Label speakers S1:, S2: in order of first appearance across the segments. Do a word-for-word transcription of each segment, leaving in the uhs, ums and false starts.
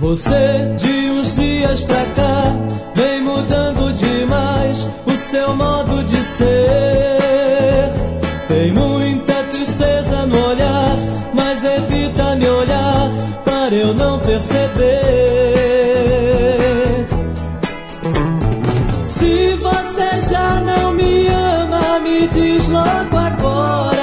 S1: Você de uns dias pra cá vem mudando demais o seu modo de ser. Tem muita tristeza no olhar, mas evita me olhar para eu não perceber. Se você já não me ama, me diz logo agora.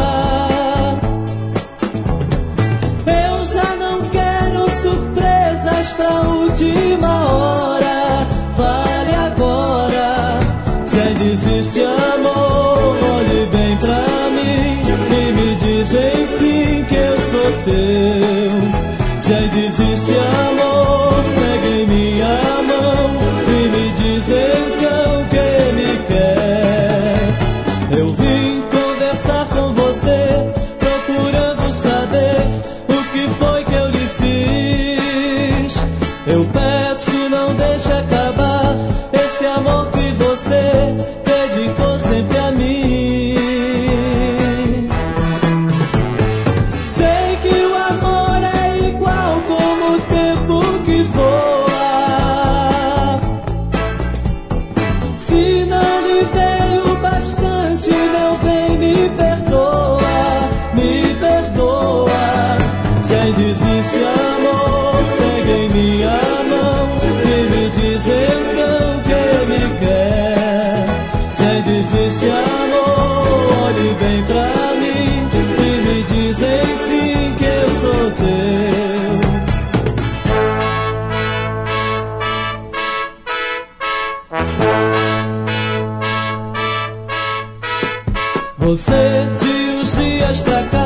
S1: Eu já não quero surpresas pra última hora. Vale agora. Se ainda existe amor, olhe bem pra mim e me diz enfim que eu sou teu. Se ainda existe amor, pegue minha mão e me diz então que me quer. Eu vim conversar com você, procurando saber o que foi que eu lhe fiz. Eu peço, não deixe acabar esse amor que você dedicou sempre a mim. Sei que o amor é igual como o tempo que voa. Se não lhe dei o bastante, meu bem, me perdoa, me perdoa. Se ainda existe amor, pegue em minha mão e me diz então que me quer. Se ainda existe amor, olhe bem pra mim e me diz enfim que eu sou teu. Você de uns dias pra cá